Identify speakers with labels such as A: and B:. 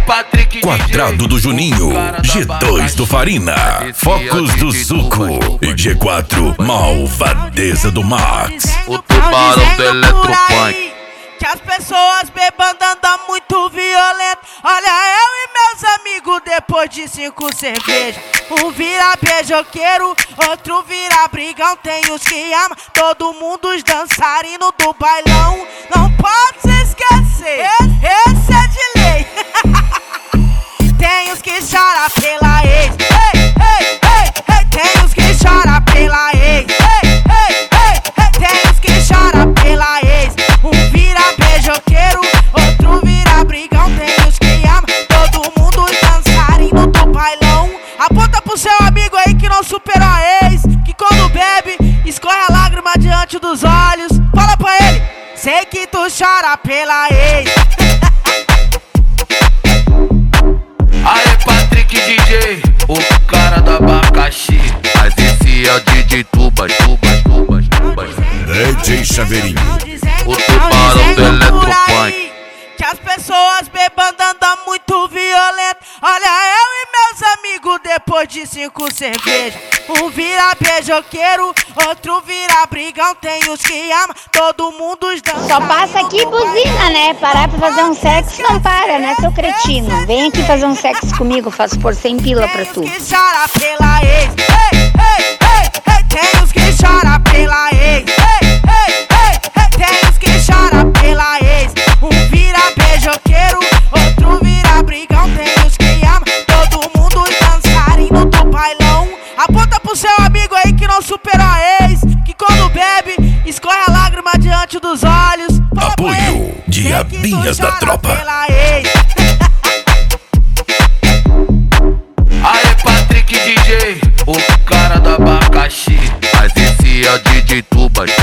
A: Patrick
B: Quadrado do Juninho, G2 do Farina, Focos do Zuco e G4, Malvadeza do Max.
A: O tubarão do Eletropunk.
C: Que as pessoas bebando andam muito violento. Olha eu e meus amigos depois de 5 cervejas. Um vira beijoqueiro, outro vira brigão. Tem os que amam, todo mundo os dançarinos do bailão. Não pode se esquecer, esse é de lei. Tem os que choram pela ex. Tem os que choram pela ex. Tem os que choram pela ex. Um vira beijoqueiro, outro vira brigão. Tem os que amam, todo mundo dançarino do bailão. Aponta pro seu amigo aí que não superou a ex, que quando bebe, escorre a lágrima diante dos olhos. Fala pra ele, sei que tu chora pela ex.
A: Aê Patrick DJ, o cara do abacaxi. Mas esse é o DJ Tubas.
B: DJ Chaveirinho,
A: O tubarão do Eletropunk.
C: Que as pessoas bebando andam muito violento. Olha eu e meus amigos depois de 5 cervejas. Um vira beijoqueiro, outro vira brigão. Tem os que amam, todo mundo os dança.
D: Só passa aqui e buzina, né? Parar pra fazer um sexo não para, né, seu cretino? Vem aqui fazer um sexo comigo, faço por 100 pila pra tu.
C: Tem os que choram pela ex. Tem os que choram pela ex. Tem os que choram pela ex. Um vira beijoqueiro, outro vira brigão. Tem os que amam, todo mundo dançarino do bailão. Aponta pro seu amigo aí que não superou a ex, que quando bebe, escorre a lágrima diante dos olhos. Fala pra ele,
B: apoio Diabinhas
C: sei que
B: da
C: tu chora
B: Tropa.
C: pela ex.
A: Aê Patrick DJ, o cara do abacaxi. Mas esse é o DJ Tubas.